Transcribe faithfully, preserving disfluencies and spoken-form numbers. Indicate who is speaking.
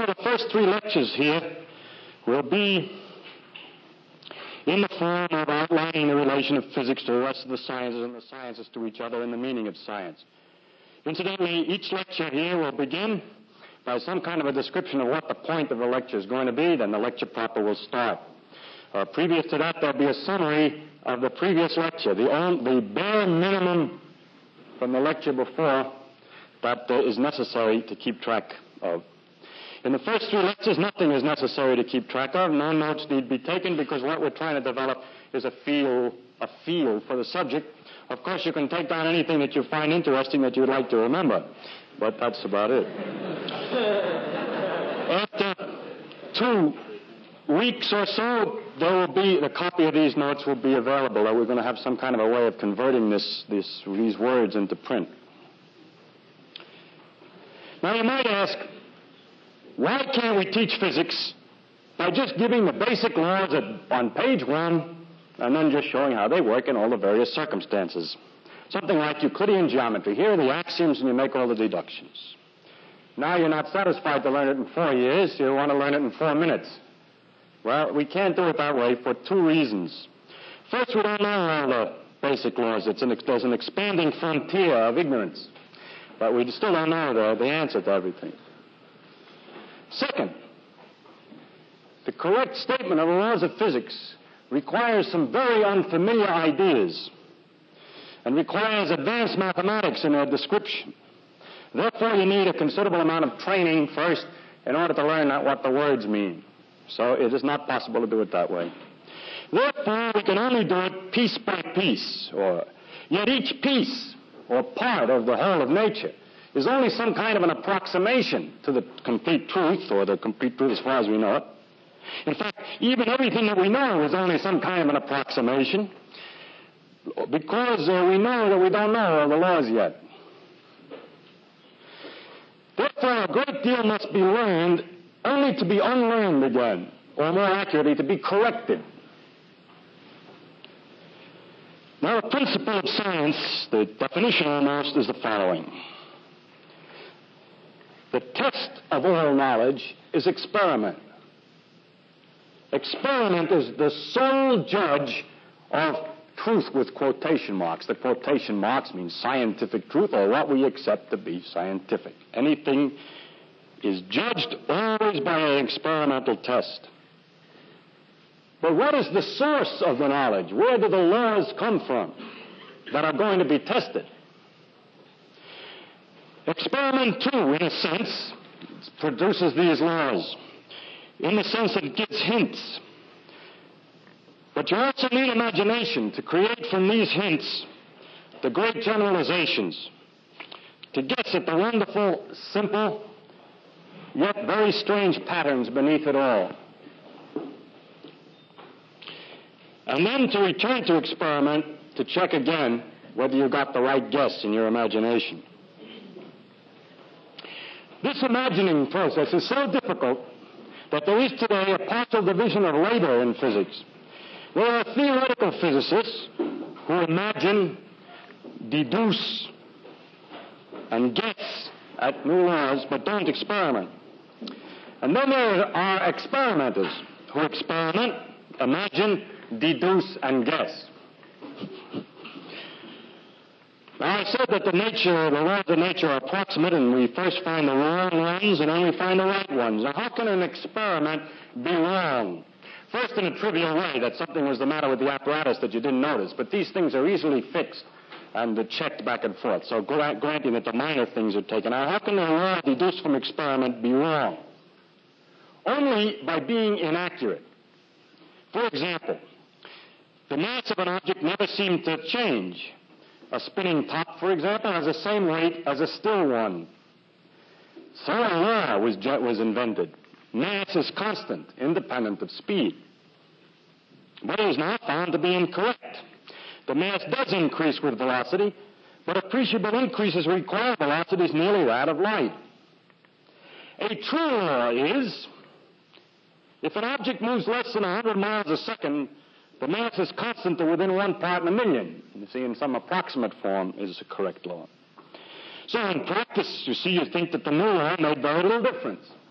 Speaker 1: So the first three lectures here will be in the form of outlining the relation of physics to the rest of the sciences and the sciences to each other and the meaning of science. Incidentally, each lecture here will begin by some kind of a description of what the point of the lecture is going to be, then the lecture proper will start. Uh, previous to that, there'll be a summary of the previous lecture, the, on, the bare minimum from the lecture before that uh, is necessary to keep track of. In the first three lectures, nothing is necessary to keep track of. No notes need be taken because what we're trying to develop is a feel, a feel for the subject. Of course, you can take down anything that you find interesting that you'd like to remember, but that's about it. After two weeks or so, there will be, a copy of these notes will be available. We're going to have some kind of a way of converting this, this, these words into print. Now, you might ask, why can't we teach physics by just giving the basic laws at, on page one and then just showing how they work in all the various circumstances? Something like Euclidean geometry. Here are the axioms and you make all the deductions. Now you're not satisfied to learn it in four years, you want to learn it in four minutes. Well, we can't do it that way for two reasons. First, we don't know all the basic laws. It's an, there's an expanding frontier of ignorance. But we still don't know the, the answer to everything. Second, the correct statement of the laws of physics requires some very unfamiliar ideas and requires advanced mathematics in their description. Therefore, you need a considerable amount of training first in order to learn what the words mean. So it is not possible to do it that way. Therefore, we can only do it piece by piece, or yet each piece or part of the whole of nature is only some kind of an approximation to the complete truth, or the complete truth as far as we know it. In fact, even everything that we know is only some kind of an approximation, because uh, we know that we don't know all the laws yet. Therefore, a great deal must be learned only to be unlearned again, or more accurately, to be corrected. Now, the principle of science, the definition almost, is the following. The test of all knowledge is experiment. Experiment is the sole judge of truth with quotation marks. The quotation marks mean scientific truth, or what we accept to be scientific. Anything is judged always by an experimental test. But what is the source of the knowledge? Where do the laws come from that are going to be tested? Experiment, too, in a sense, produces these laws, in the sense that it gives hints. But you also need imagination to create from these hints the great generalizations, to guess at the wonderful, simple, yet very strange patterns beneath it all. And then to return to experiment to check again whether you got the right guess in your imagination. This imagining process is so difficult that there is today a partial division of labor in physics. There are theoretical physicists who imagine, deduce, and guess at new laws, but don't experiment. And then there are experimenters who experiment, imagine, deduce, and guess. Now, I said that the nature, the laws of nature are approximate, and we first find the wrong ones, and then we find the right ones. Now, how can an experiment be wrong? First, in a trivial way, that something was the matter with the apparatus that you didn't notice, but these things are easily fixed and checked back and forth. So granting that the minor things are taken out, how can a law deduced from experiment be wrong? Only by being inaccurate. For example, the mass of an object never seemed to change. A spinning top, for example, has the same weight as a still one. So a law was, was invented. Mass is constant, independent of speed. But it is now found to be incorrect. The mass does increase with velocity, but appreciable increases require velocities nearly that of light. A true law is, if an object moves less than one hundred miles a second, the mass is constant to within one part in a million. You see, in some approximate form is a correct law. So in practice, you see, you think that the new law made very little difference.